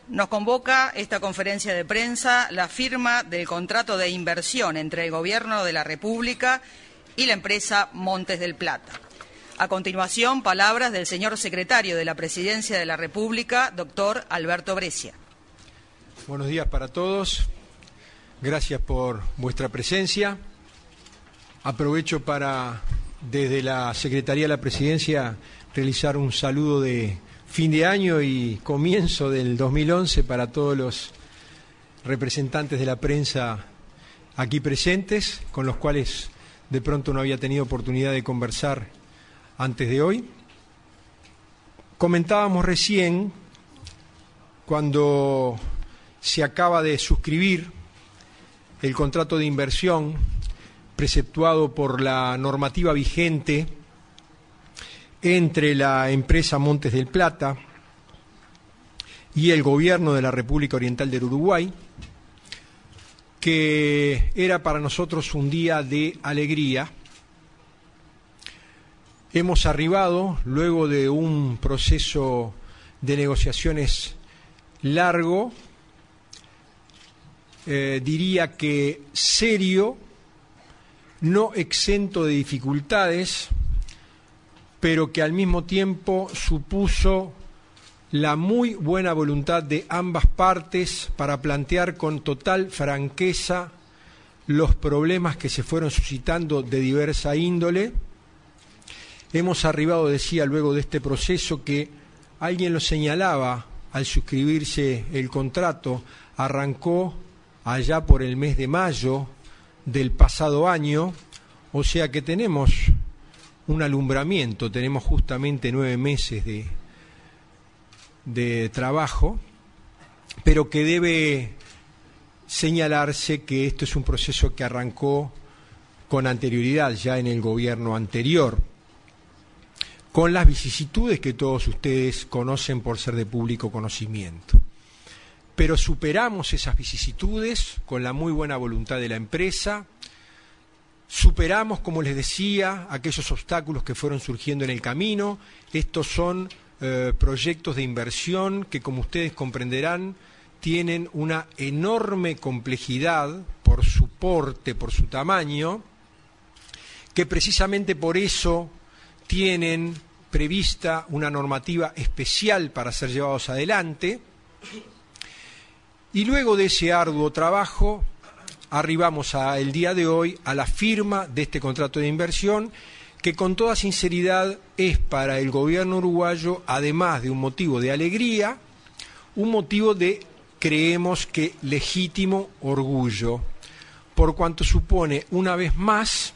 Nos convoca esta conferencia de prensa la firma del contrato de inversión entre el Gobierno de la República y la empresa Montes del Plata. A continuación, palabras del señor secretario de la Presidencia de la República, doctor Alberto Brescia. Buenos días para todos. Gracias por vuestra presencia. Aprovecho para, desde la Secretaría de la Presidencia, realizar un saludo de fin de año y comienzo del 2011 para todos los representantes de la prensa aquí presentes, con los cuales de pronto no había tenido oportunidad de conversar antes de hoy. Comentábamos recién, cuando se acaba de suscribir el contrato de inversión preceptuado por la normativa vigente entre la empresa Montes del Plata y el Gobierno de la República Oriental del Uruguay, que era para nosotros un día de alegría. Hemos arribado, luego de un proceso de negociaciones largo, diría que serio, no exento de dificultades, pero que al mismo tiempo supuso la muy buena voluntad de ambas partes para plantear con total franqueza los problemas que se fueron suscitando de diversa índole. Hemos arribado, decía, luego de este proceso, que alguien lo señalaba al suscribirse el contrato, arrancó allá por el mes de mayo del pasado año, o sea que tenemos un alumbramiento, tenemos justamente 9 meses de trabajo, pero que debe señalarse que esto es un proceso que arrancó con anterioridad, ya en el gobierno anterior, con las vicisitudes que todos ustedes conocen por ser de público conocimiento. Pero superamos esas vicisitudes con la muy buena voluntad de la empresa. Superamos, como les decía, aquellos obstáculos que fueron surgiendo en el camino. Estos son proyectos de inversión que, como ustedes comprenderán, tienen una enorme complejidad por su porte, por su tamaño, que precisamente por eso tienen prevista una normativa especial para ser llevados adelante. Y luego de ese arduo trabajo, arribamos el día de hoy a la firma de este contrato de inversión, que con toda sinceridad es para el gobierno uruguayo, además de un motivo de alegría, un motivo de, creemos que, legítimo orgullo, por cuanto supone una vez más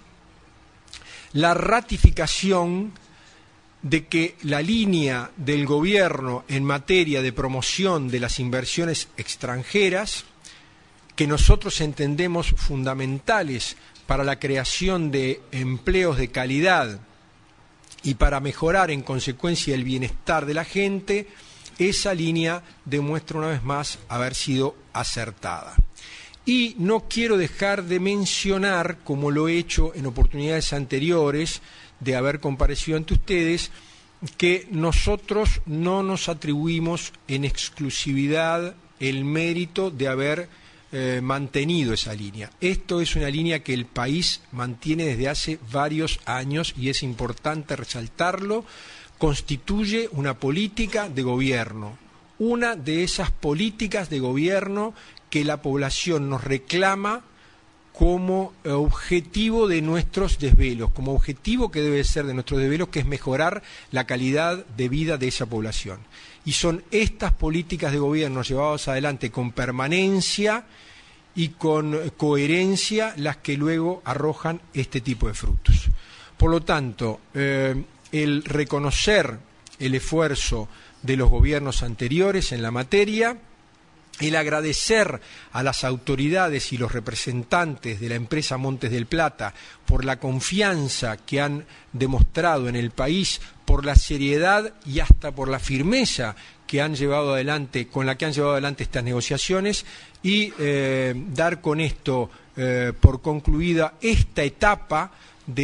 la ratificación de que la línea del gobierno en materia de promoción de las inversiones extranjeras, que nosotros entendemos fundamentales para la creación de empleos de calidad y para mejorar en consecuencia el bienestar de la gente, esa línea demuestra una vez más haber sido acertada. Y no quiero dejar de mencionar, como lo he hecho en oportunidades anteriores, de haber comparecido ante ustedes, que nosotros no nos atribuimos en exclusividad el mérito de haber mantenido esa línea. Esto es una línea que el país mantiene desde hace varios años y es importante resaltarlo. Constituye una política de gobierno, una de esas políticas de gobierno que la población nos reclama como objetivo de nuestros desvelos, como objetivo que debe ser de nuestros desvelos, que es mejorar la calidad de vida de esa población. Y son estas políticas de gobierno llevadas adelante con permanencia y con coherencia las que luego arrojan este tipo de frutos. Por lo tanto, el reconocer el esfuerzo de los gobiernos anteriores en la materia, el agradecer a las autoridades y los representantes de la empresa Montes del Plata por la confianza que han demostrado en el país, por la seriedad y hasta por la firmeza que han llevado adelante, con la que han llevado adelante estas negociaciones, y dar con esto por concluida esta etapa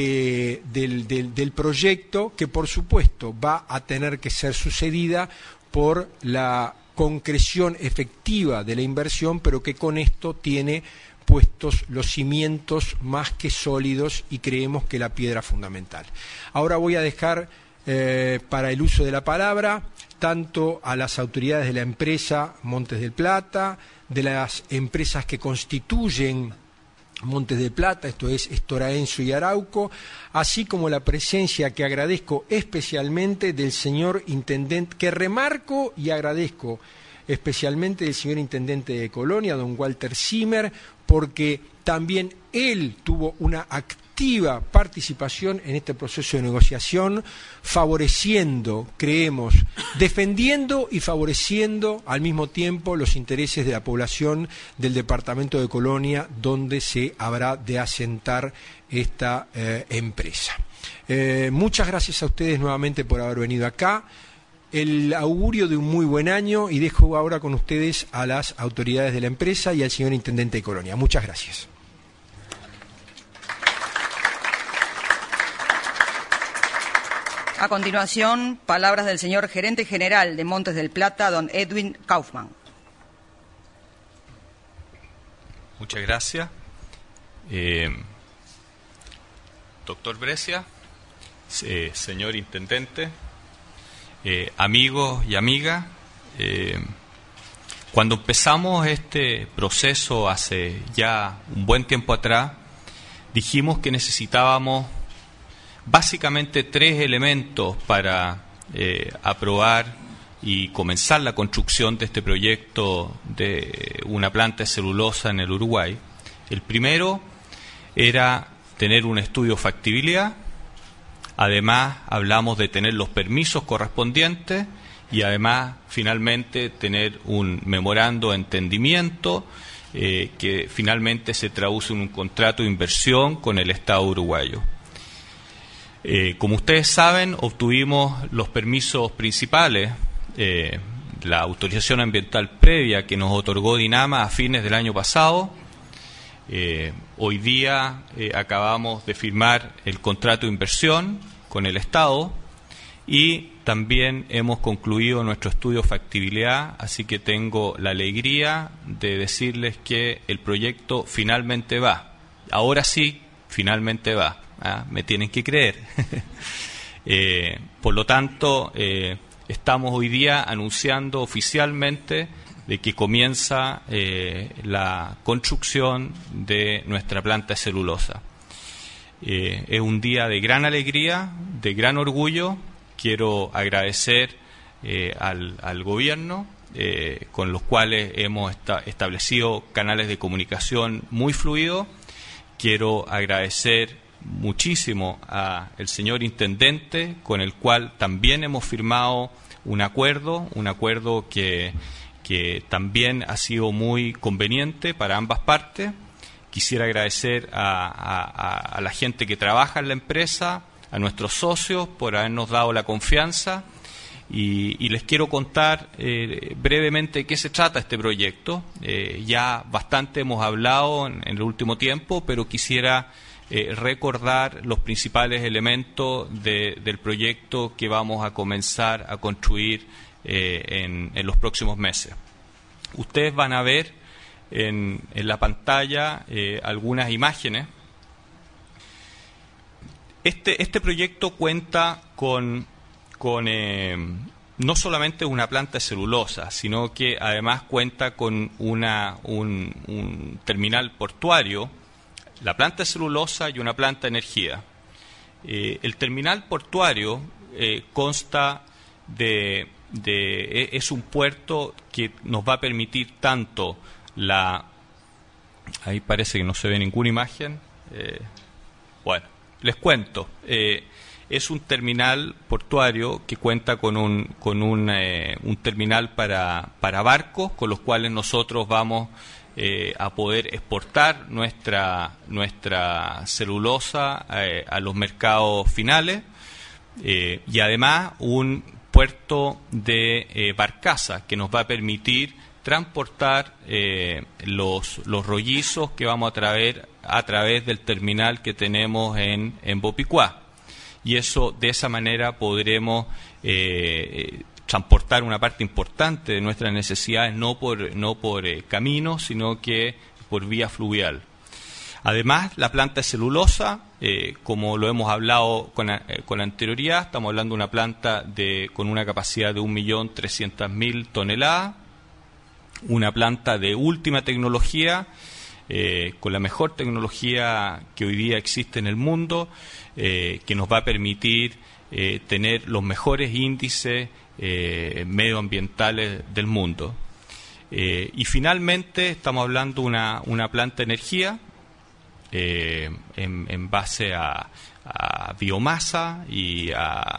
del proyecto, que por supuesto va a tener que ser sucedida por la concreción efectiva de la inversión, pero que con esto tiene puestos los cimientos más que sólidos y creemos que la piedra fundamental. Ahora voy a dejar para el uso de la palabra tanto a las autoridades de la empresa Montes del Plata, de las empresas que constituyen Montes del Plata, esto es Stora Enso y Arauco, así como la presencia que agradezco especialmente del señor intendente, que remarco y agradezco especialmente del señor intendente de Colonia, don Walter Zimmer, porque también él tuvo una activa participación en este proceso de negociación, favoreciendo, creemos, defendiendo y favoreciendo al mismo tiempo los intereses de la población del departamento de Colonia, donde se habrá de asentar esta empresa. Muchas gracias a ustedes nuevamente por haber venido acá. El augurio de un muy buen año, y dejo ahora con ustedes a las autoridades de la empresa y al señor intendente de Colonia. Muchas gracias. A continuación, palabras del señor gerente general de Montes del Plata, don Edwin Kaufmann. Muchas gracias. Doctor Brescia, señor intendente, amigos y amigas, cuando empezamos este proceso hace ya un buen tiempo atrás, dijimos que necesitábamos básicamente 3 elementos para aprobar y comenzar la construcción de este proyecto de una planta de celulosa en el Uruguay. El primero era tener un estudio de factibilidad. Además, hablamos de tener los permisos correspondientes y además, finalmente, tener un memorando de entendimiento que finalmente se traduce en un contrato de inversión con el Estado uruguayo. Como ustedes saben, obtuvimos los permisos principales, la autorización ambiental previa que nos otorgó Dinama a fines del año pasado. Hoy día acabamos de firmar el contrato de inversión con el Estado y también hemos concluido nuestro estudio de factibilidad, así que tengo la alegría de decirles que el proyecto finalmente va. Ahora sí, finalmente va. Me tienen que creer. Por lo tanto, estamos hoy día anunciando oficialmente de que comienza la construcción de nuestra planta de celulosa. Es un día de gran alegría, de gran orgullo. Quiero agradecer al gobierno, con los cuales hemos establecido canales de comunicación muy fluidos. Quiero agradecer muchísimo al señor intendente, con el cual también hemos firmado un acuerdo que también ha sido muy conveniente para ambas partes. Quisiera agradecer a la gente que trabaja en la empresa, a nuestros socios por habernos dado la confianza y les quiero contar brevemente de qué se trata este proyecto. Ya bastante hemos hablado en el último tiempo, pero quisiera recordar los principales elementos del proyecto que vamos a comenzar a construir en los próximos meses. Ustedes van a ver en la pantalla algunas imágenes. Este proyecto cuenta con no solamente una planta de celulosa, sino que además cuenta con un terminal portuario, la planta de celulosa y una planta de energía. El terminal portuario consta es un puerto que nos va a permitir tanto ahí parece que no se ve ninguna imagen. Bueno, les cuento. Es un terminal portuario que cuenta con un terminal para barcos, con los cuales nosotros vamos a poder exportar nuestra celulosa a los mercados finales, y además un puerto de barcaza que nos va a permitir transportar los rollizos que vamos a traer a través del terminal que tenemos en Bopicuá. Y de esa manera podremos transportar una parte importante de nuestras necesidades no por camino, sino que por vía fluvial. Además, la planta de celulosa, como lo hemos hablado con anterioridad, estamos hablando de una planta con una capacidad de 1.300.000 toneladas, una planta de última tecnología, con la mejor tecnología que hoy día existe en el mundo, que nos va a permitir tener los mejores índices medioambientales del mundo. Y finalmente estamos hablando de una planta de energía en base a biomasa y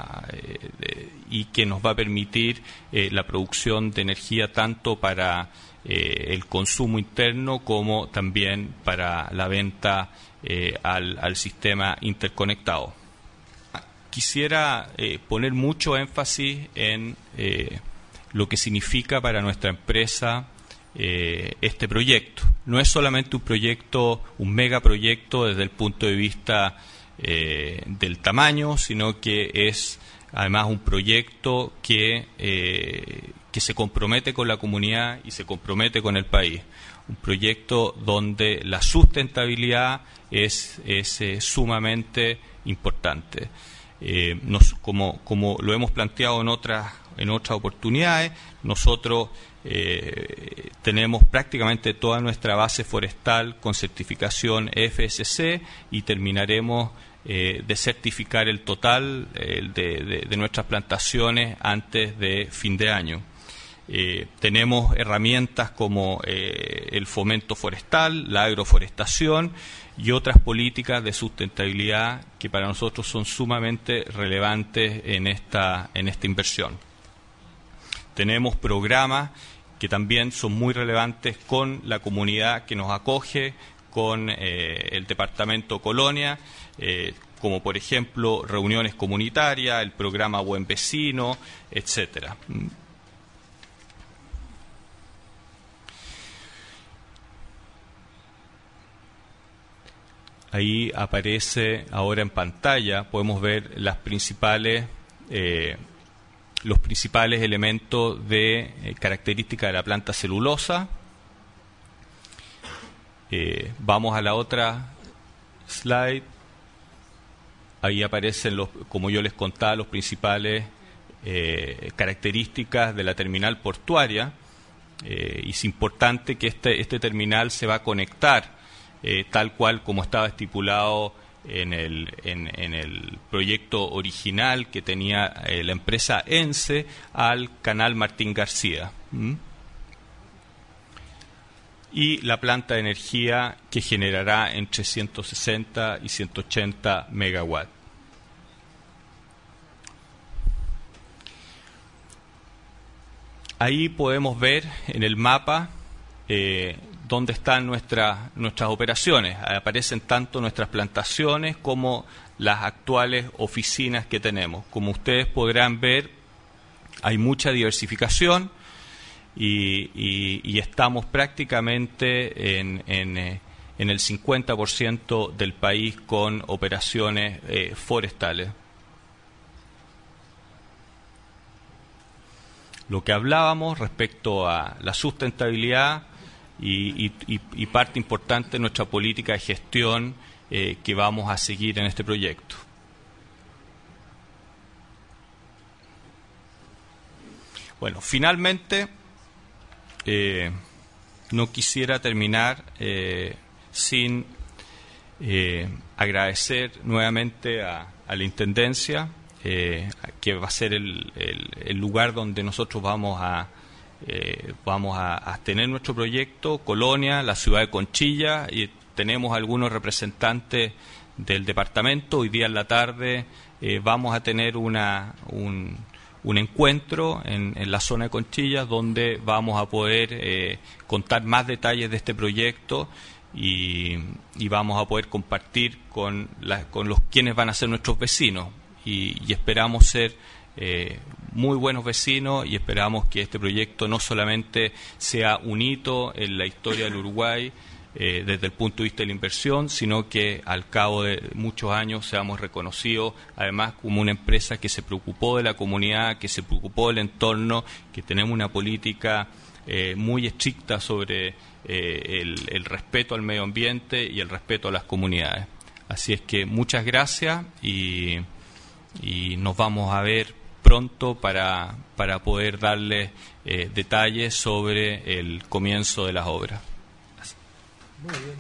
que nos va a permitir la producción de energía tanto para el consumo interno como también para la venta al sistema interconectado. Quisiera poner mucho énfasis en lo que significa para nuestra empresa este proyecto. No es solamente un proyecto, un megaproyecto desde el punto de vista del tamaño, sino que es además un proyecto que se compromete con la comunidad y se compromete con el país. Un proyecto donde la sustentabilidad es sumamente importante. Como lo hemos planteado en otras oportunidades, nosotros tenemos prácticamente toda nuestra base forestal con certificación FSC y terminaremos de certificar el total de nuestras plantaciones antes de fin de año. Tenemos herramientas como el fomento forestal, la agroforestación y otras políticas de sustentabilidad que para nosotros son sumamente relevantes en esta inversión. Tenemos programas que también son muy relevantes con la comunidad que nos acoge, con el Departamento Colonia, como por ejemplo reuniones comunitarias, el programa Buen Vecino, etcétera. Ahí aparece ahora en pantalla, podemos ver los principales elementos de característica de la planta celulosa. Vamos a la otra slide. Ahí aparecen, como yo les contaba, los principales características de la terminal portuaria. Y es importante que este terminal se va a conectar tal cual como estaba estipulado en el proyecto original que tenía la empresa ENCE al canal Martín García. Y la planta de energía que generará entre 160 y 180 megawatts. Ahí podemos ver en el mapa dónde están nuestras operaciones. Aparecen tanto nuestras plantaciones como las actuales oficinas que tenemos. Como ustedes podrán ver, hay mucha diversificación y estamos prácticamente en el 50% del país con operaciones forestales. Lo que hablábamos respecto a la sustentabilidad y parte importante de nuestra política de gestión que vamos a seguir en este proyecto. Bueno, finalmente, no quisiera terminar sin agradecer nuevamente a la Intendencia, que va a ser el lugar donde nosotros vamos a tener nuestro proyecto, Colonia, la ciudad de Conchilla, y tenemos algunos representantes del departamento. Hoy día en la tarde vamos a tener un encuentro en la zona de Conchilla donde vamos a poder contar más detalles de este proyecto y vamos a poder compartir con los quienes van a ser nuestros vecinos y esperamos ser muy buenos vecinos y esperamos que este proyecto no solamente sea un hito en la historia del Uruguay, desde el punto de vista de la inversión, sino que al cabo de muchos años seamos reconocidos además como una empresa que se preocupó de la comunidad, que se preocupó del entorno, que tenemos una política muy estricta sobre el respeto al medio ambiente y el respeto a las comunidades. Así es que muchas gracias y nos vamos a ver pronto para poder darles detalles sobre el comienzo de las obras. Muy bien.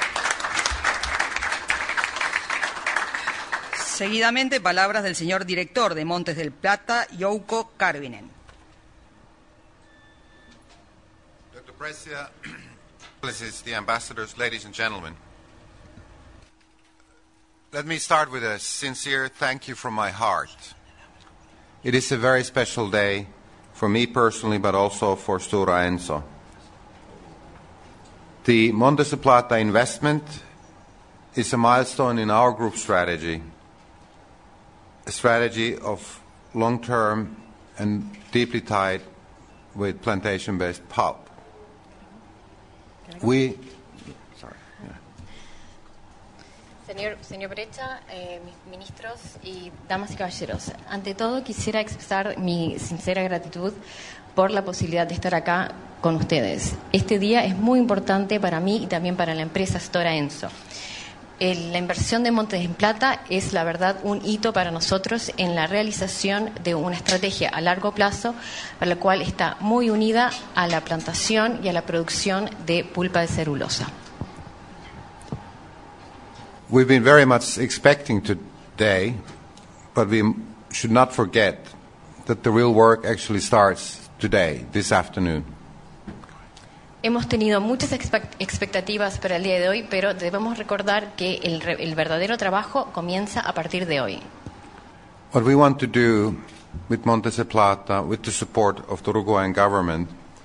Seguidamente, palabras del señor director de Montes del Plata, Jouko Karvinen. Dr. Precia, the ambassadors, ladies and gentlemen. Let me start with a sincere thank you from my heart. It is a very special day for me personally, but also for Stora Enso. The Montes de Plata investment is a milestone in our group strategy, a strategy of long-term and deeply tied with plantation-based pulp. Señor Brecha, ministros y damas y caballeros, ante todo quisiera expresar mi sincera gratitud por la posibilidad de estar acá con ustedes. Este día es muy importante para mí y también para la empresa Stora Enso. La inversión de Montes del Plata es, la verdad, un hito para nosotros en la realización de una estrategia a largo plazo, para la cual está muy unida a la plantación y a la producción de pulpa de celulosa. We've been very much expecting today, but we should not forget that the real work actually starts today, this afternoon. Hemos tenido muchas expectativas para el día de hoy, pero debemos recordar que el verdadero trabajo comienza a partir de hoy. What we want to do with Montes de Plata, with the support of the Uruguayan government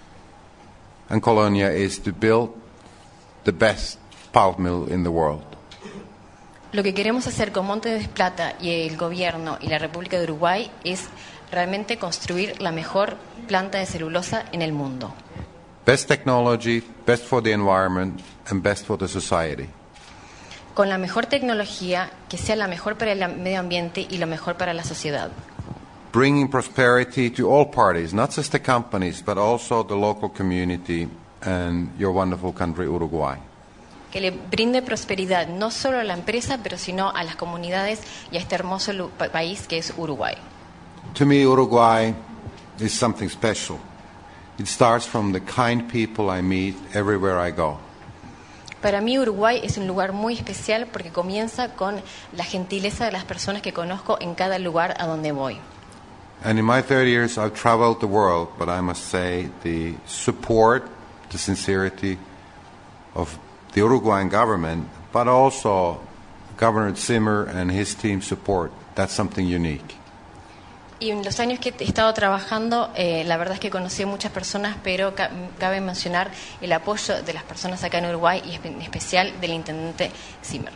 and Colonia, is to build the best pulp mill in the world. Lo que queremos hacer con Montes de Plata y el gobierno y la República de Uruguay es realmente construir la mejor planta de celulosa en el mundo. Best technology, best for the environment, and best for the society. Con la mejor tecnología, que sea la mejor para el medio ambiente y lo mejor para la sociedad. Bringing prosperity to all parties, not just the companies, but also the local community and your wonderful country, Uruguay. Que le brinde prosperidad no solo a la empresa, pero sino a las comunidades y a este hermoso país que es Uruguay. To me, Uruguay is something special. It starts from the kind people I meet everywhere I go. Para mí Uruguay es un lugar muy especial porque comienza con la gentileza de las personas que conozco en cada lugar a donde voy. And in my 30 years I've traveled the world, but I must say the support, the sincerity of the Uruguayan government, but also Governor Zimmer and his team support, that's something unique. Y en los años que he estado trabajando, la verdad es que conocí a muchas personas, pero cabe mencionar el apoyo de las personas acá en Uruguay y en especial del intendente Zimmer.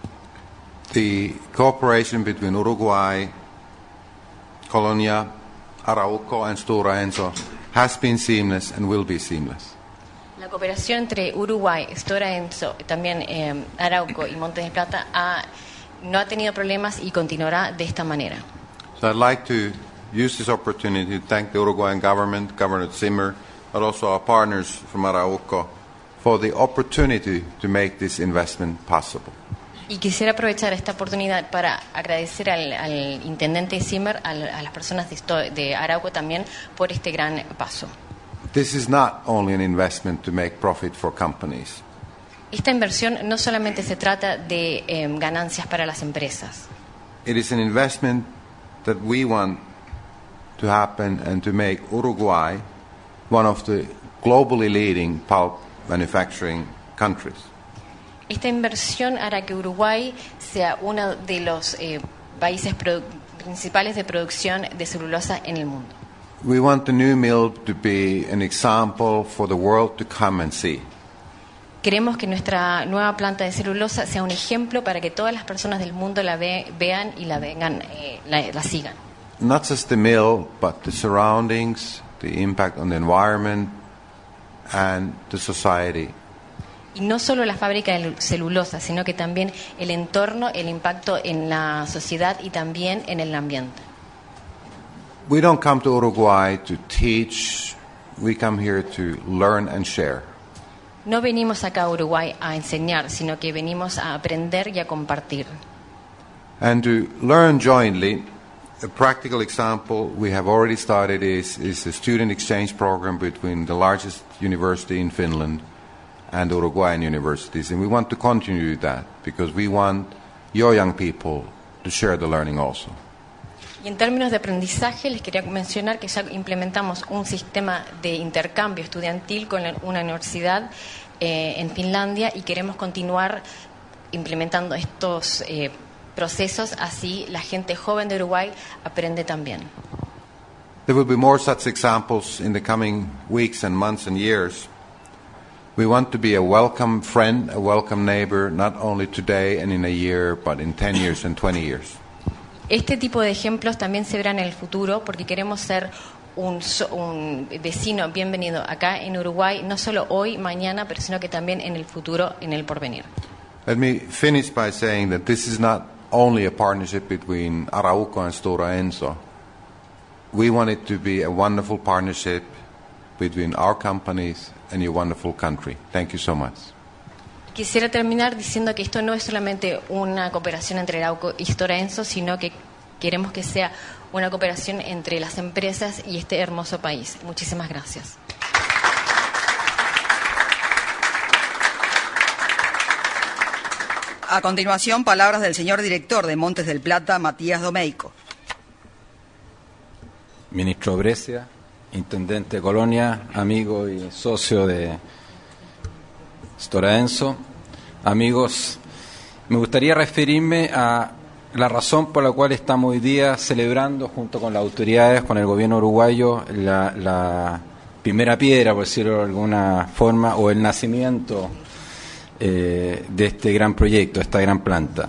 The cooperation between Uruguay, Colonia, Arauco and Stora Enso has been seamless and will be seamless. La cooperación entre Uruguay, Stora Enso, también Arauco y Montes de Plata no ha tenido problemas y continuará de esta manera. So I'd like to use this opportunity to thank the Uruguayan government, Governor Zimmer, but also our partners from Arauco for the opportunity to make this investment possible. Y quisiera aprovechar esta oportunidad para agradecer al intendente Zimmer, a las personas de Arauco también, por este gran paso. This is not only an investment to make profit for companies. Esta inversión no solamente se trata de ganancias para las empresas. It is an investment that we want to happen and to make Uruguay one of the globally leading pulp manufacturing countries. Esta inversión hará que Uruguay sea uno de los países principales de producción de celulosa en el mundo. We want the new mill to be an example for the world to come and see. Queremos que nuestra nueva planta de celulosa sea un ejemplo para que todas las personas del mundo la vean y la sigan. Not just the mill, but the surroundings, the impact on the environment and the society. Y no solo la fábrica de celulosa, sino que también el entorno, el impacto en la sociedad y también en el ambiente. We don't come to Uruguay to teach, we come here to learn and share. No venimos acá a Uruguay a enseñar, sino que venimos a aprender y a compartir. And to learn jointly, a practical example we have already started is a student exchange program between the largest university in Finland and Uruguayan universities. And we want to continue that because we want your young people to share the learning also. Y en términos de aprendizaje, les quería mencionar que ya implementamos un sistema de intercambio estudiantil con una universidad en Finlandia y queremos continuar implementando estos procesos, así la gente joven de Uruguay aprende también. There will be more such examples in the coming weeks and months and years. We want to be a welcome friend, a welcome neighbor, not only today and in a year, but in 10 years and 20 years. Este tipo de ejemplos también se verán en el futuro porque queremos ser un vecino bienvenido acá en Uruguay, no solo hoy, mañana, pero sino que también en el futuro, en el porvenir. Let me finish by saying that this is not only a partnership between Arauco and Stora Enso. We want it to be a wonderful partnership between our companies and your wonderful country. Thank you so much. Quisiera terminar diciendo que esto no es solamente una cooperación entre Arauco y Stora Enso, sino que queremos que sea una cooperación entre las empresas y este hermoso país. Muchísimas gracias. A continuación, palabras del señor director de Montes del Plata, Matías Domeico. Ministro Brescia, intendente de Colonia, amigo y socio de Stora Enso. Amigos, me gustaría referirme a la razón por la cual estamos hoy día celebrando junto con las autoridades, con el gobierno uruguayo, la primera piedra, por decirlo de alguna forma, o el nacimiento de este gran proyecto, esta gran planta.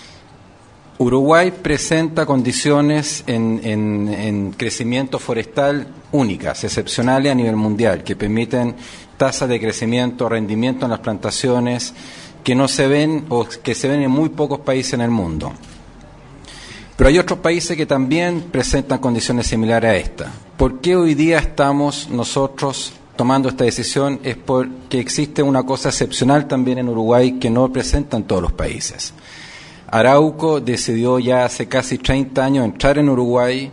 Uruguay presenta condiciones en crecimiento forestal únicas, excepcionales a nivel mundial, que permiten tasas de crecimiento, rendimiento en las plantaciones que no se ven o que se ven en muy pocos países en el mundo. Pero hay otros países que también presentan condiciones similares a esta. ¿Por qué hoy día estamos nosotros tomando esta decisión? Es porque existe una cosa excepcional también en Uruguay que no presentan todos los países. Arauco decidió ya hace casi 30 años entrar en Uruguay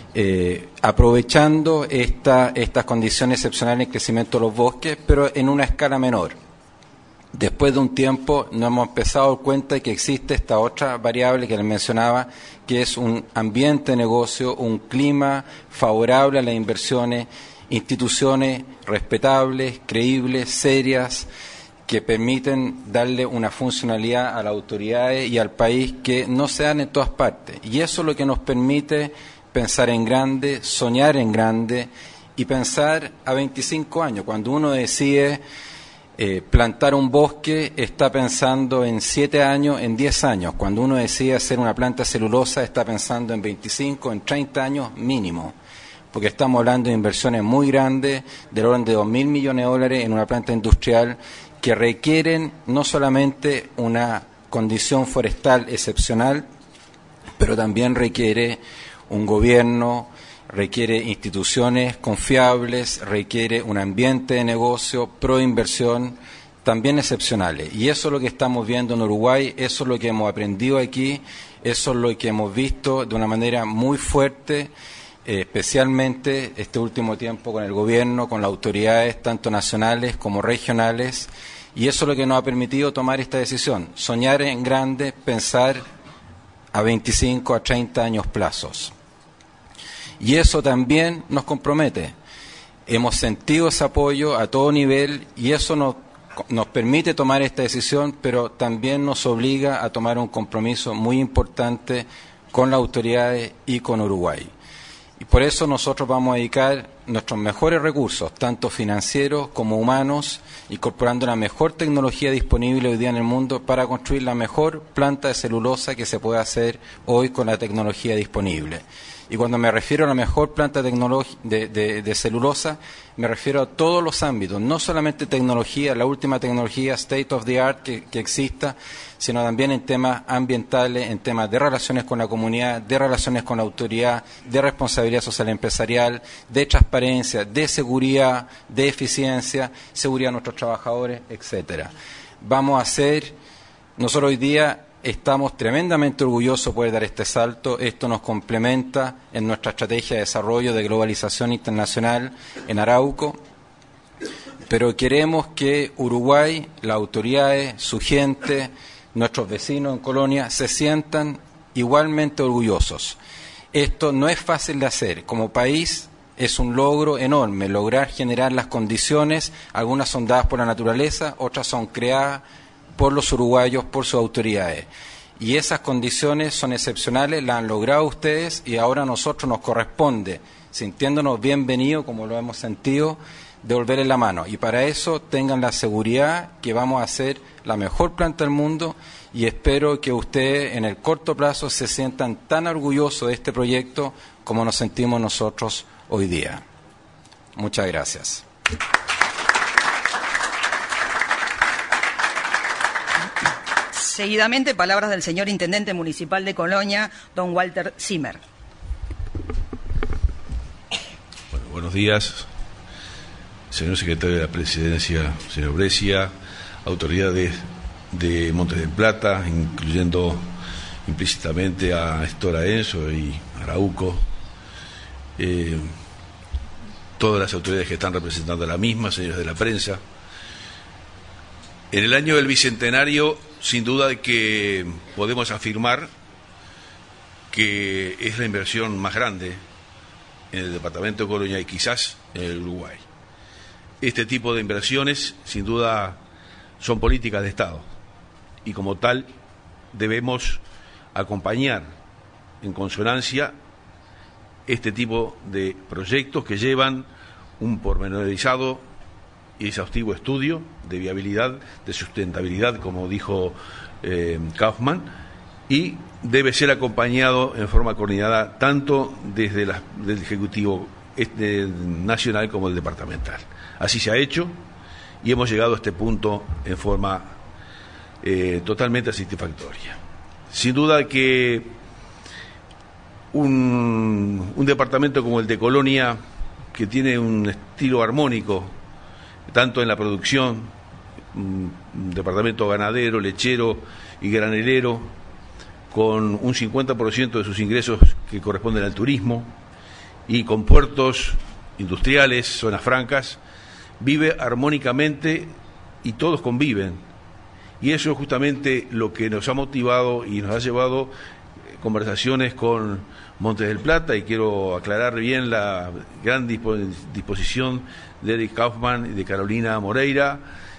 aprovechando estas condiciones excepcionales en crecimiento de los bosques, pero en una escala menor. Después de un tiempo nos hemos empezado a dar cuenta de que existe esta otra variable que les mencionaba, que es un ambiente de negocio, un clima favorable a las inversiones, instituciones respetables, creíbles, serias, que permiten darle una funcionalidad a las autoridades y al país que no se dan en todas partes. Y eso es lo que nos permite pensar en grande, soñar en grande y pensar a 25 años. Cuando uno decide plantar un bosque, está pensando en 7 años, en 10 años. Cuando uno decide hacer una planta celulosa, está pensando en 25, en 30 años mínimo. Porque estamos hablando de inversiones muy grandes, del orden de $2.000 millones en una planta industrial, que requieren no solamente una condición forestal excepcional, pero también requiere un gobierno, requiere instituciones confiables, requiere un ambiente de negocio, pro inversión, también excepcionales. Y eso es lo que estamos viendo en Uruguay, eso es lo que hemos aprendido aquí, eso es lo que hemos visto de una manera muy fuerte, especialmente este último tiempo con el gobierno, con las autoridades tanto nacionales como regionales, y eso es lo que nos ha permitido tomar esta decisión, soñar en grande, pensar a 25 a 30 años plazos. Y eso también nos compromete. Hemos sentido ese apoyo a todo nivel y eso nos permite tomar esta decisión, pero también nos obliga a tomar un compromiso muy importante con las autoridades y con Uruguay. Y por eso nosotros vamos a dedicar nuestros mejores recursos, tanto financieros como humanos, incorporando la mejor tecnología disponible hoy día en el mundo para construir la mejor planta de celulosa que se puede hacer hoy con la tecnología disponible. Y cuando me refiero a la mejor planta de celulosa, me refiero a todos los ámbitos, no solamente tecnología, la última tecnología state of the art que exista, sino también en temas ambientales, en temas de relaciones con la comunidad, de relaciones con la autoridad, de responsabilidad social empresarial, de transparencia, de seguridad, de eficiencia, seguridad de nuestros trabajadores, etcétera. Nosotros hoy día estamos tremendamente orgullosos de poder dar este salto. Esto nos complementa en nuestra estrategia de desarrollo de globalización internacional en Arauco, pero queremos que Uruguay, las autoridades, su gente, nuestros vecinos en Colonia se sientan igualmente orgullosos. Esto no es fácil de hacer. Como país es un logro enorme lograr generar las condiciones, algunas son dadas por la naturaleza, otras son creadas por los uruguayos, por sus autoridades. Y esas condiciones son excepcionales, las han logrado ustedes y ahora a nosotros nos corresponde, sintiéndonos bienvenidos como lo hemos sentido, devolverles la mano. Y para eso tengan la seguridad que vamos a hacer la mejor planta del mundo y espero que ustedes en el corto plazo se sientan tan orgullosos de este proyecto como nos sentimos nosotros hoy día. Muchas gracias. Seguidamente, palabras del señor Intendente Municipal de Colonia, don Walter Zimmer. Bueno, buenos días, señor secretario de la Presidencia, señor Brescia, autoridades de Montes del Plata, incluyendo implícitamente a Estora Enzo y Arauco, todas las autoridades que están representando a la misma, señores de la prensa. En el año del Bicentenario, sin duda de que podemos afirmar que es la inversión más grande en el departamento de Colonia y quizás en el Uruguay. Este tipo de inversiones, sin duda, son políticas de Estado y como tal debemos acompañar en consonancia este tipo de proyectos que llevan un pormenorizado y exhaustivo estudio de viabilidad, de sustentabilidad, como dijo Kaufman, y debe ser acompañado en forma coordinada tanto desde del Ejecutivo nacional como el departamental. Así se ha hecho y hemos llegado a este punto en forma totalmente satisfactoria. Sin duda que un departamento como el de Colonia, que tiene un estilo armónico, tanto en la producción, un departamento ganadero, lechero y granelero, con un 50% de sus ingresos que corresponden al turismo, y con puertos industriales, zonas francas, vive armónicamente y todos conviven. Y eso es justamente lo que nos ha motivado y nos ha llevado conversaciones con Montes del Plata, y quiero aclarar bien la gran disposición de Eric Kaufman y de Carolina Moreira,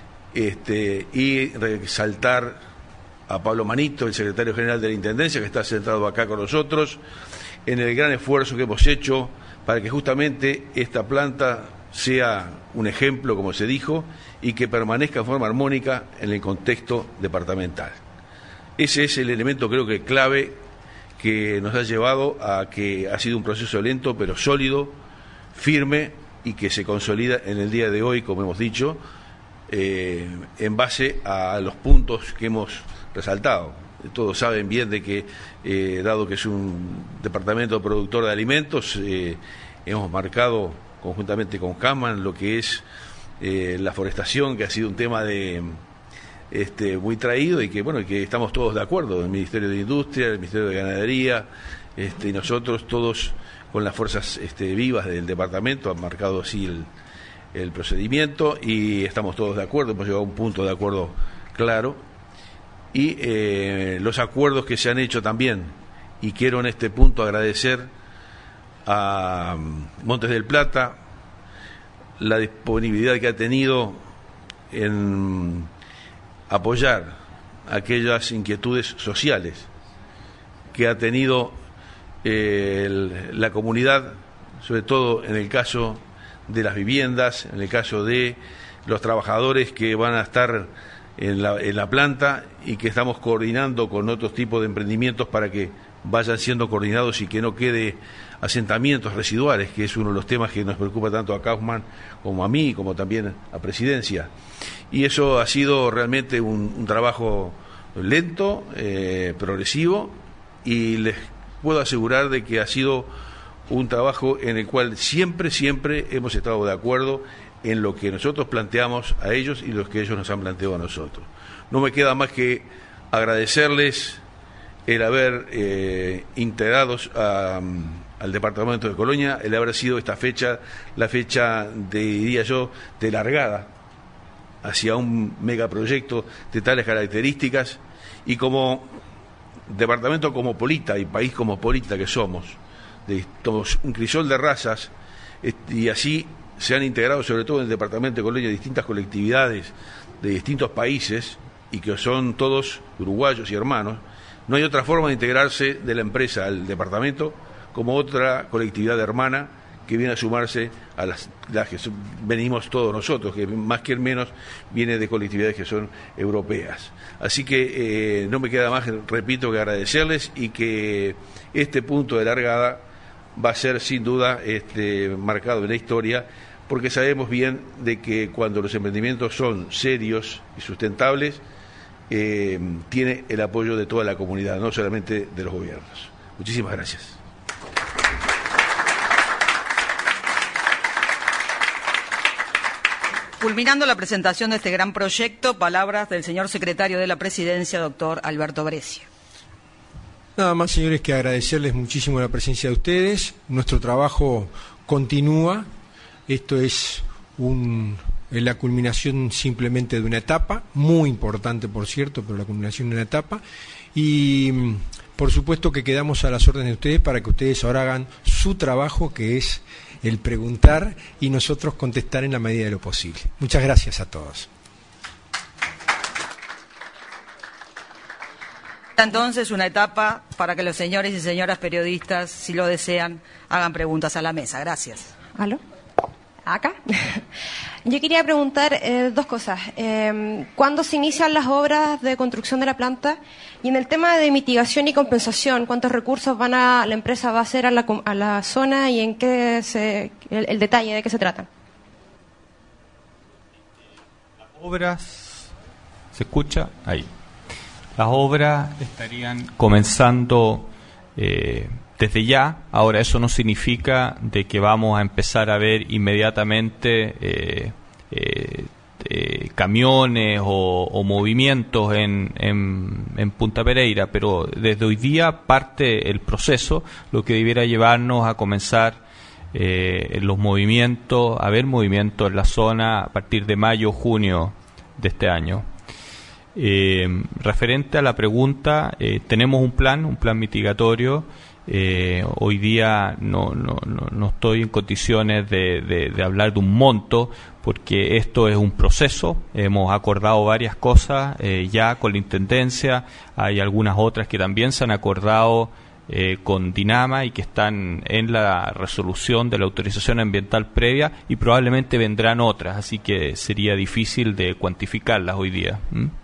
y resaltar a Pablo Manito, el secretario general de la Intendencia, que está sentado acá con nosotros, en el gran esfuerzo que hemos hecho para que justamente esta planta sea un ejemplo, como se dijo, y que permanezca en forma armónica en el contexto departamental. Ese es el elemento, creo que clave, que nos ha llevado a que ha sido un proceso lento pero sólido, firme, y que se consolida en el día de hoy, como hemos dicho, en base a los puntos que hemos resaltado. Todos saben bien de que, dado que es un departamento productor de alimentos, hemos marcado conjuntamente con Kaufman lo que es la forestación, que ha sido un tema muy traído y que que estamos todos de acuerdo, el Ministerio de Industria, el Ministerio de Ganadería, y nosotros todos con las fuerzas vivas del departamento han marcado así el procedimiento y estamos todos de acuerdo, hemos llegado a un punto de acuerdo claro, y los acuerdos que se han hecho también, y quiero en este punto agradecer a Montes del Plata la disponibilidad que ha tenido en apoyar aquellas inquietudes sociales que ha tenido la comunidad, sobre todo en el caso de las viviendas, en el caso de los trabajadores que van a estar en la planta y que estamos coordinando con otros tipos de emprendimientos para que vayan siendo coordinados y que no quede asentamientos residuales, que es uno de los temas que nos preocupa tanto a Kaufmann como a mí, como también a Presidencia. Y eso ha sido realmente un trabajo lento, progresivo, y les puedo asegurar de que ha sido un trabajo en el cual siempre hemos estado de acuerdo en lo que nosotros planteamos a ellos y lo que ellos nos han planteado a nosotros. No me queda más que agradecerles el haber integrados al Departamento de Colonia, el haber sido esta fecha, la fecha, diría yo, de largada hacia un megaproyecto de tales características, y como departamento cosmopolita y país cosmopolita que somos un crisol de razas, y así se han integrado sobre todo en el Departamento de Colonia distintas colectividades de distintos países, y que son todos uruguayos y hermanos. No hay otra forma de integrarse de la empresa al departamento como otra colectividad hermana que viene a sumarse a las que venimos todos nosotros, que más que menos viene de colectividades que son europeas. Así que no me queda más, repito, que agradecerles, y que este punto de largada va a ser sin duda marcado en la historia, porque sabemos bien de que cuando los emprendimientos son serios y sustentables, tiene el apoyo de toda la comunidad, no solamente de los gobiernos. Muchísimas gracias. Culminando la presentación de este gran proyecto, palabras del señor secretario de la Presidencia, doctor Alberto Brescia. Nada más, señores, que agradecerles muchísimo la presencia de ustedes. Nuestro trabajo continúa. Esto es la culminación simplemente de una etapa, muy importante, por cierto, pero la culminación de una etapa. Y por supuesto que quedamos a las órdenes de ustedes para que ustedes ahora hagan su trabajo, que es el preguntar y nosotros contestar en la medida de lo posible. Muchas gracias a todos. Entonces, una etapa para que los señores y señoras periodistas, si lo desean, hagan preguntas a la mesa. Gracias. ¿Aló? ¿Acá? Yo quería preguntar dos cosas. ¿Cuándo se inician las obras de construcción de la planta? Y en el tema de mitigación y compensación, ¿cuántos recursos la empresa va a hacer a la zona, y en qué el detalle de qué se trata? Las obras, ¿se escucha? Ahí. Las obras estarían comenzando desde ya. Ahora, eso no significa de que vamos a empezar a ver inmediatamente camiones o movimientos en Punta Pereira, pero desde hoy día parte el proceso, lo que debiera llevarnos a comenzar los movimientos, a ver movimientos en la zona a partir de mayo o junio de este año. Referente a la pregunta, tenemos un plan mitigatorio. Hoy día no estoy en condiciones de hablar de un monto, porque esto es un proceso. Hemos acordado varias cosas ya con la Intendencia, hay algunas otras que también se han acordado con Dinama y que están en la resolución de la autorización ambiental previa, y probablemente vendrán otras, así que sería difícil de cuantificarlas hoy día.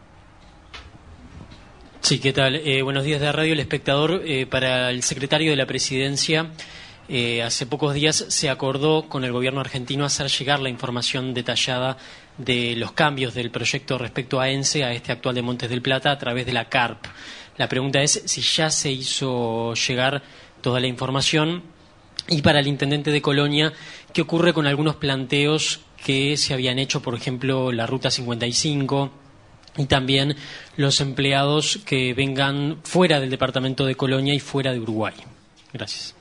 Sí, ¿qué tal? Buenos días de Radio El Espectador. Para el secretario de la Presidencia, hace pocos días se acordó con el gobierno argentino hacer llegar la información detallada de los cambios del proyecto respecto a ENSE, a este actual de Montes del Plata, a través de la CARP. La pregunta es si ya se hizo llegar toda la información, y para el intendente de Colonia, ¿qué ocurre con algunos planteos que se habían hecho, por ejemplo, la Ruta 55, y también los empleados que vengan fuera del departamento de Colonia y fuera de Uruguay? Gracias.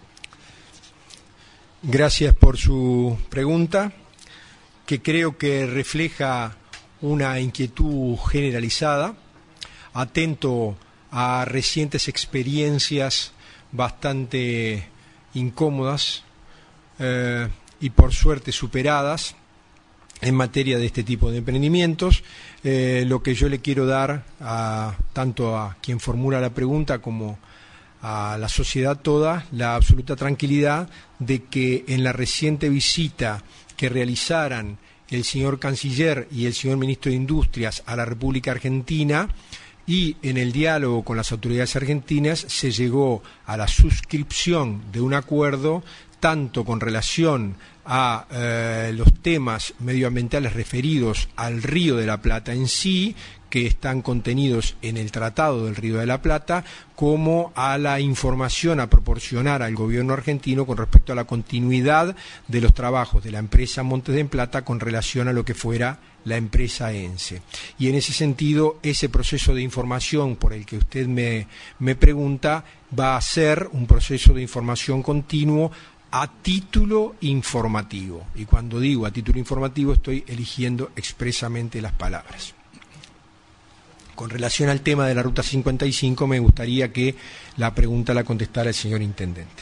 Gracias por su pregunta, que creo que refleja una inquietud generalizada, atento a recientes experiencias bastante incómodas y por suerte superadas en materia de este tipo de emprendimientos. Lo que yo le quiero dar tanto a quien formula la pregunta como a la sociedad toda, la absoluta tranquilidad de que en la reciente visita que realizaran el señor Canciller y el señor Ministro de Industrias a la República Argentina, y en el diálogo con las autoridades argentinas se llegó a la suscripción de un acuerdo tanto con relación a los temas medioambientales referidos al Río de la Plata en sí, que están contenidos en el Tratado del Río de la Plata, como a la información a proporcionar al gobierno argentino con respecto a la continuidad de los trabajos de la empresa Montes del Plata con relación a lo que fuera la empresa ENCE. Y en ese sentido, ese proceso de información por el que usted me pregunta va a ser un proceso de información continuo a título informativo. Y cuando digo a título informativo estoy eligiendo expresamente las palabras. Con relación al tema de la Ruta 55, me gustaría que la pregunta la contestara el señor Intendente.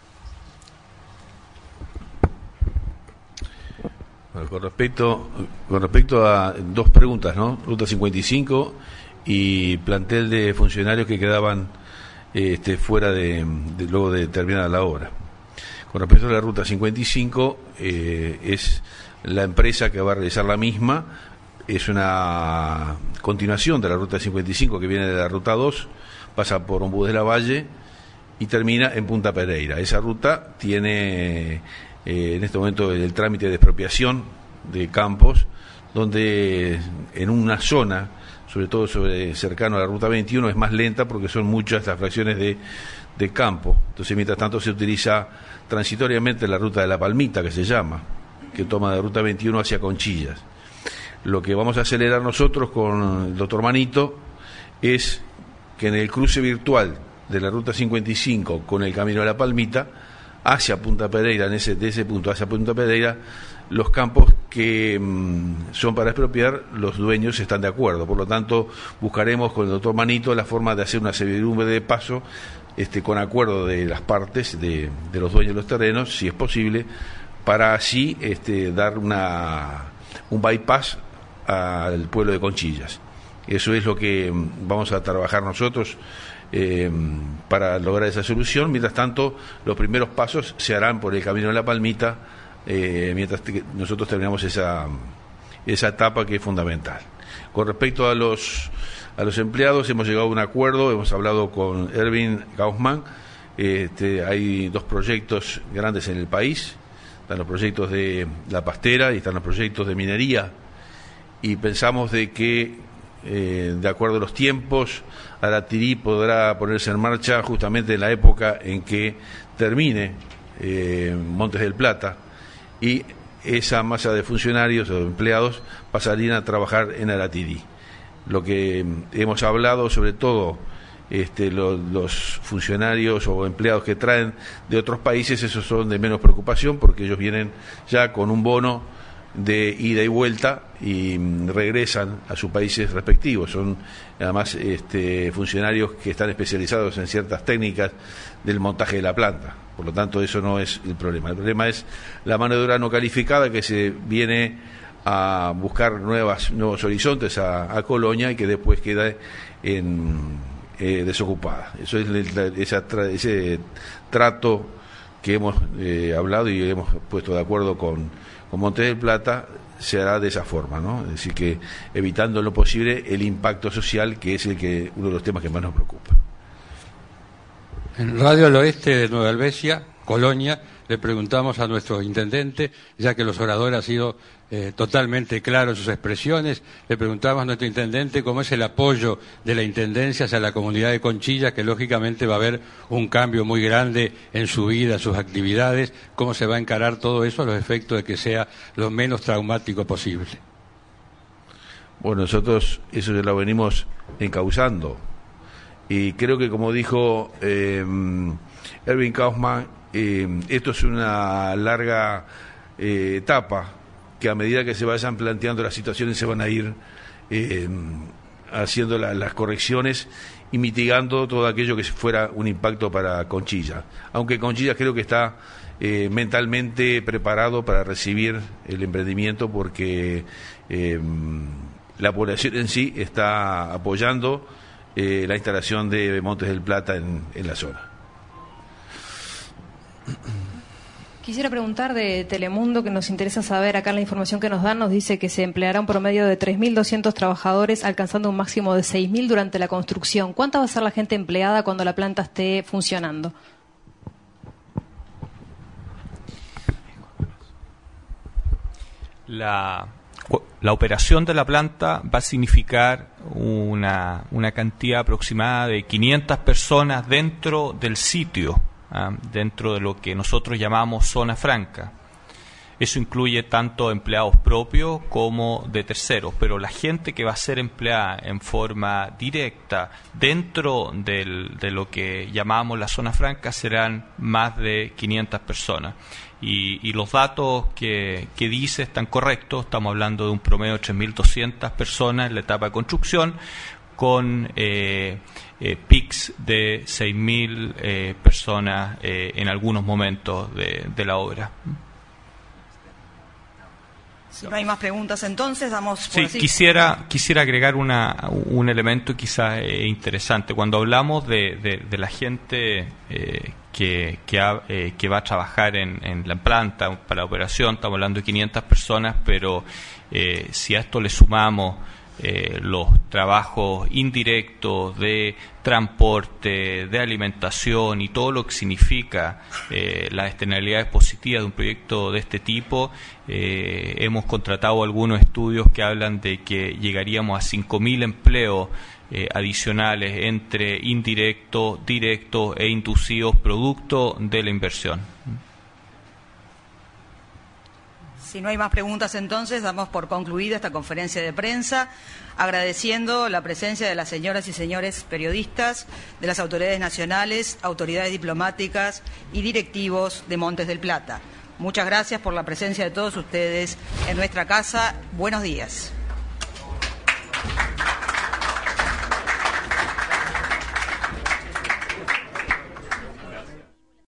Bueno, con respecto a dos preguntas, ¿no? Ruta 55 y plantel de funcionarios que quedaban fuera luego de terminar la obra. Con respecto a la Ruta 55, es la empresa que va a realizar la misma. Es una continuación de la Ruta 55 que viene de la Ruta 2, pasa por Ombú de la Valle y termina en Punta Pereira. Esa ruta tiene en este momento el trámite de expropiación de campos, donde en una zona, sobre todo cercano a la Ruta 21, es más lenta porque son muchas las fracciones de campo. Entonces, mientras tanto, se utiliza transitoriamente la Ruta de la Palmita, que se llama, que toma de Ruta 21 hacia Conchillas. Lo que vamos a acelerar nosotros con el doctor Manito es que en el cruce virtual de la Ruta 55 con el Camino de la Palmita, hacia Punta Pereira, de ese punto hacia Punta Pereira, los campos que son para expropiar, los dueños están de acuerdo. Por lo tanto, buscaremos con el doctor Manito la forma de hacer una servidumbre de paso con acuerdo de las partes, de los dueños de los terrenos, si es posible, para así dar un bypass al pueblo de Conchillas. Eso es lo que vamos a trabajar nosotros para lograr esa solución. Mientras tanto, los primeros pasos se harán por el Camino de la Palmita, mientras que nosotros terminamos esa etapa que es fundamental. Con respecto a los empleados, hemos llegado a un acuerdo, hemos hablado con Erwin Gaussmann. Hay dos proyectos grandes en el país. Están los proyectos de la pastera y están los proyectos de minería, y pensamos de que de acuerdo a los tiempos, Aratirí podrá ponerse en marcha justamente en la época en que termine Montes del Plata, y esa masa de funcionarios o de empleados pasarían a trabajar en Aratirí. Lo que hemos hablado, sobre todo los funcionarios o empleados que traen de otros países, esos son de menos preocupación porque ellos vienen ya con un bono de ida y vuelta y regresan a sus países respectivos. Son además funcionarios que están especializados en ciertas técnicas del montaje de la planta. Por lo tanto, eso no es el problema. El problema es la mano de obra no calificada que se viene a buscar nuevos horizontes a Colonia y que después queda desocupada. Eso es ese trato que hemos hablado y hemos puesto de acuerdo con Montes del Plata, se hará de esa forma, ¿no? Es decir, que evitando en lo posible el impacto social, que es uno de los temas que más nos preocupa. En Radio al Oeste de Nueva Helvecia, Colonia, le preguntamos a nuestro intendente, ya que los oradores han sido totalmente claros en sus expresiones, le preguntamos a nuestro intendente cómo es el apoyo de la intendencia hacia la comunidad de Conchillas, que lógicamente va a haber un cambio muy grande en su vida, en sus actividades, cómo se va a encarar todo eso a los efectos de que sea lo menos traumático posible. Bueno, nosotros eso ya lo venimos encauzando, y creo que, como dijo Erwin Kaufmann, esto es una larga etapa, que a medida que se vayan planteando las situaciones se van a ir haciendo las correcciones y mitigando todo aquello que fuera un impacto para Conchillas. Aunque Conchillas creo que está mentalmente preparado para recibir el emprendimiento, porque la población en sí está apoyando la instalación de Montes del Plata en la zona. Quisiera preguntar de Telemundo, que nos interesa saber, acá en la información que nos dan, nos dice que se empleará un promedio de 3.200 trabajadores, alcanzando un máximo de 6.000 durante la construcción. ¿Cuánta va a ser la gente empleada cuando la planta esté funcionando? La operación de la planta va a significar una cantidad aproximada de 500 personas dentro del sitio, dentro de lo que nosotros llamamos zona franca. Eso incluye tanto empleados propios como de terceros, pero la gente que va a ser empleada en forma directa dentro de lo que llamamos la zona franca serán más de 500 personas. Y los datos que dice están correctos. Estamos hablando de un promedio de 3.200 personas en la etapa de construcción, con pics de 6.000 personas en algunos momentos de la obra. Si no hay más preguntas, entonces damos por Sí, quisiera agregar un elemento quizás interesante. Cuando hablamos de la gente que va a trabajar en la planta para la operación, estamos hablando de 500 personas, pero si a esto le sumamos los trabajos indirectos de transporte, de alimentación y todo lo que significa las externalidades positivas de un proyecto de este tipo, hemos contratado algunos estudios que hablan de que llegaríamos a 5.000 empleos adicionales entre indirectos, directos e inducidos producto de la inversión. Si no hay más preguntas, entonces damos por concluida esta conferencia de prensa, agradeciendo la presencia de las señoras y señores periodistas, de las autoridades nacionales, autoridades diplomáticas y directivos de Montes del Plata. Muchas gracias por la presencia de todos ustedes en nuestra casa. Buenos días.